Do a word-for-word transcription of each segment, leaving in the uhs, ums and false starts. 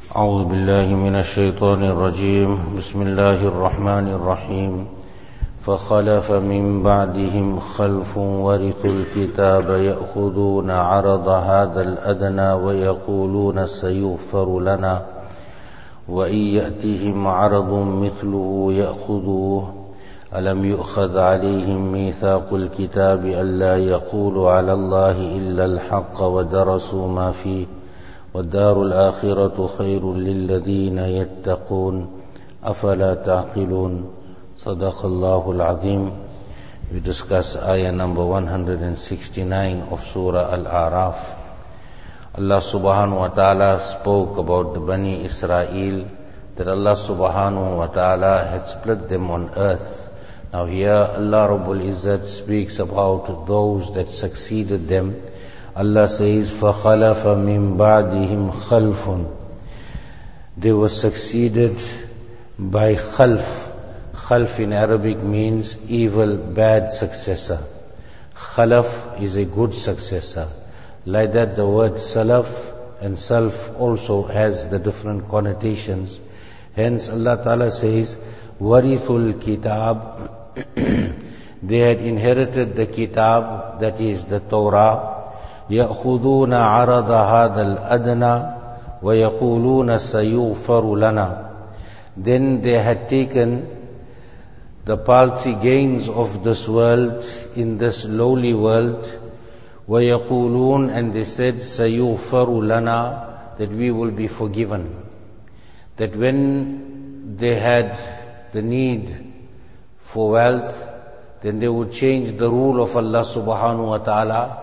أعوذ بالله من الشيطان الرجيم بسم الله الرحمن الرحيم فخلف من بعدهم خلف ورثوا الكتاب يأخذون عرض هذا الأدنى ويقولون سيغفر لنا وإن يأتهم عرض مثله يأخذوه ألم يؤخذ عليهم ميثاق الكتاب ألا يقولوا على الله إلا الحق ودرسوا ما فيه والدار الآخرة خير للذين يتقون أفلا تعقلون صدق الله العظيم. We discuss ayah number one hundred sixty-nine of Surah Al-A'raf. Allah subhanahu wa ta'ala spoke about the Bani Israel, that Allah subhanahu wa ta'ala had split them on earth. Now here Allah Rabbul Izzat speaks about those that succeeded them. Allah says, فَخَلَفَ مِن بَعْدِهِمْ خَلْفٌ. They were succeeded by khalf. Khalf in Arabic means evil, bad successor. Khalaf is a good successor. Like that the word salaf and salaf also has the different connotations. Hence Allah Ta'ala says, وَرِثُوا الْكِتَابِ. They had inherited the kitab, that is the Torah. يَأْخُذُونَ عَرَضَ هَذَا الْأَدْنَى وَيَقُولُونَ سَيُغْفَرُ لَنَا. Then they had taken the paltry gains of this world, in this lowly world, وَيَقُولُونَ, and they said, سَيُغْفَرُ لَنَا, that we will be forgiven. That when they had the need for wealth, then they would change the rule of Allah subhanahu wa ta'ala.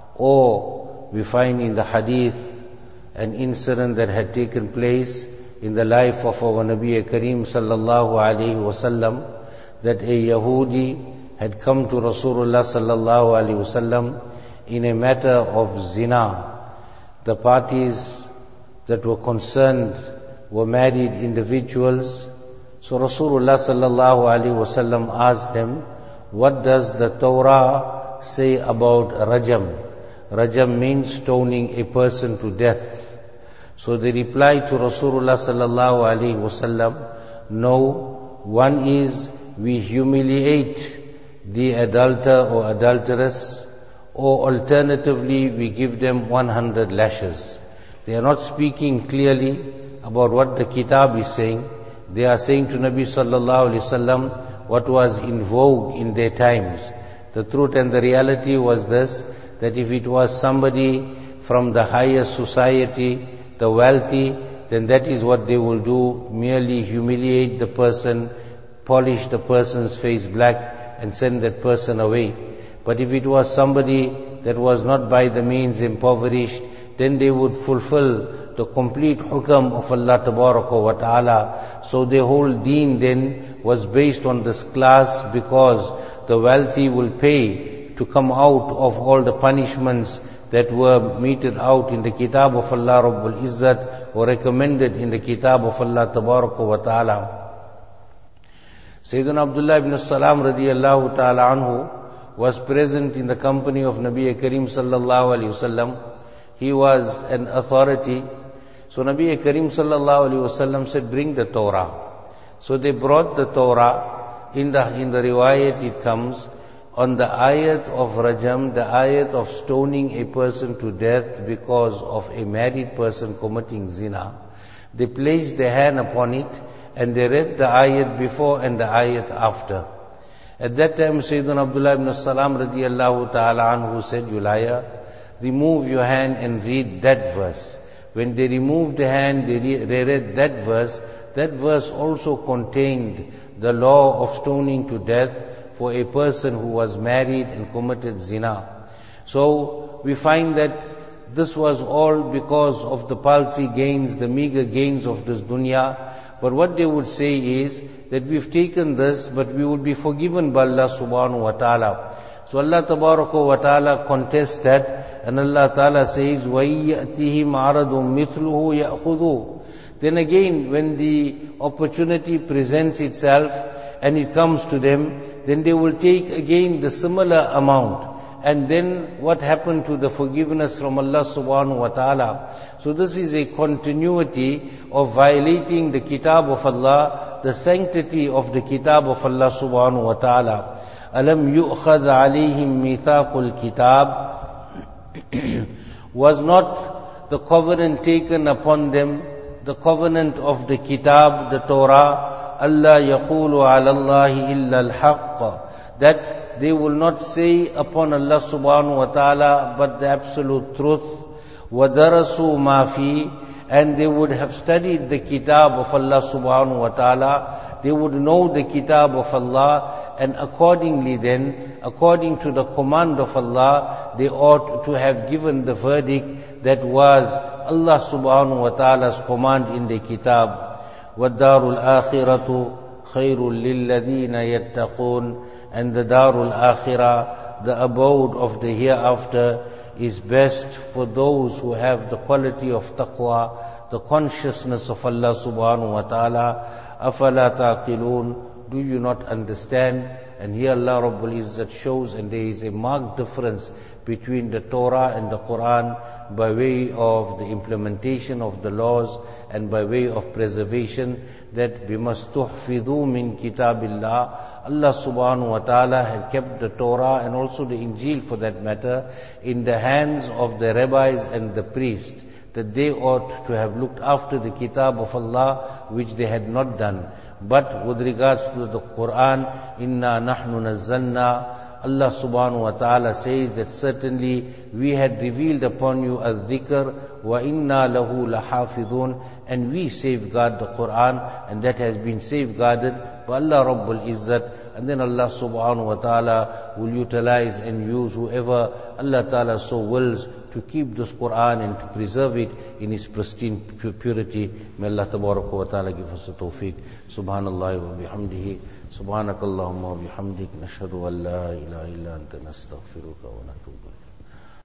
Or we find in the hadith an incident that had taken place in the life of our Nabi Kareem sallallahu alayhi wasallam, that a Yahudi had come to Rasulullah sallallahu alayhi wasallam in a matter of zina. The parties that were concerned were married individuals. So Rasulullah sallallahu alayhi wasallam asked them, what does the Torah say about rajam? Rajam means stoning a person to death. So they replied to Rasulullah sallallahu alayhi wasallam, no, one is we humiliate the adulterer or adulteress, or alternatively we give them one hundred lashes. They are not speaking clearly about what the kitab is saying. They are saying to Nabi sallallahu alayhi wasallam what was in vogue in their times. The truth and the reality was this, that if it was somebody from the higher society, the wealthy, then that is what they will do, merely humiliate the person, polish the person's face black and send that person away. But if it was somebody that was not by the means impoverished, then they would fulfill the complete hukam of Allah Tabaraka wa Ta'ala. So the whole deen then was based on this class, because the wealthy will pay to come out of all the punishments that were meted out in the kitab of Allah Rabbul Izzat, or recommended in the kitab of Allah Tabaraka wa Ta'ala. Sayyidina Abdullah ibn Salam radiyallahu ta'ala anhu was present in the company of Nabi Kareem sallallahu alayhi wasallam. He was an authority. So Nabi Kareem sallallahu alayhi wasallam said, bring the Torah. So they brought the Torah. In the, in the riwayat it comes, on the ayat of Rajam, the ayat of stoning a person to death because of a married person committing zina, they placed their hand upon it and they read the ayat before and the ayat after. At that time, Sayyidina Abdullah ibn Salam radiyallahu ta'ala anhu said, you liar, remove your hand and read that verse. When they removed the hand, they, re- they read that verse. That verse also contained the law of stoning to death for a person who was married and committed zina. So we find that this was all because of the paltry gains, the meager gains of this dunya. But what they would say is that we've taken this, but we would be forgiven by Allah subhanahu wa ta'ala. So Allah tabaraka wa ta'ala contests that, and Allah ta'ala says, وَيَأْتِهِمْ عَرَضٌ مِثْلُهُ يَأْخُذُوهُ. Then again, when the opportunity presents itself and it comes to them, then they will take again the similar amount. and then what happened to the forgiveness from Allah subhanahu wa ta'ala. So this is a continuity of violating the kitab of Allah, the sanctity of the kitab of Allah subhanahu wa ta'ala. Alam yu'khad alayhim mithaqul kitab. Was not the covenant taken upon them, the covenant of the kitab, the Torah, Allah yaqulu ala Allahi illa al-haqq, that they will not say upon Allah subhanahu wa ta'ala but the absolute truth. وَدَرَسُوا مَا فِي, and they would have studied the kitab of Allah subhanahu wa ta'ala. They would know the kitab of Allah, and accordingly then, according to the command of Allah, they ought to have given the verdict that was Allah subhanahu wa ta'ala's command in the kitab. وَالدَّارُ الْآخِرَةُ خَيْرٌ لِلَّذِينَ يَتَّقُونَ, and the Darul Akhirah, the abode of the hereafter, is best for those who have the quality of taqwa, the consciousness of Allah subhanahu wa ta'ala. أَفَلَا تَعْقِلُونَ, do you not understand? And here Allah Rabbul Izzat shows, and there is a marked difference between the Torah and the Quran by way of the implementation of the laws and by way of preservation, that بِمَا اسْتُحْفِظُوا مِنْ كِتَابِ اللَّهِ. Allah subhanahu wa ta'ala had kept the Torah and also the Injil for that matter in the hands of the rabbis and the priests, that they ought to have looked after the kitab of Allah, which they had not done. But with regards to the Quran, inna nahnu nazzalna, Allah subhanahu wa ta'ala says that certainly we had revealed upon you al-dhikr wa inna lahu lahafidhun, and we safeguard the Quran, and that has been safeguarded by Allah Rabbul Izzat. And then Allah subhanahu wa ta'ala will utilize and use whoever Allah ta'ala so wills to keep this Quran and to preserve it in its pristine purity. May Allah tabaraka wa ta'ala give us the tawfiq. Subhanallah wa bihamdihi. Subhanakallahumma wa bihamdik. Nashhadu an la ilaha illa anta nastaghfiruka wa natubu ilayk.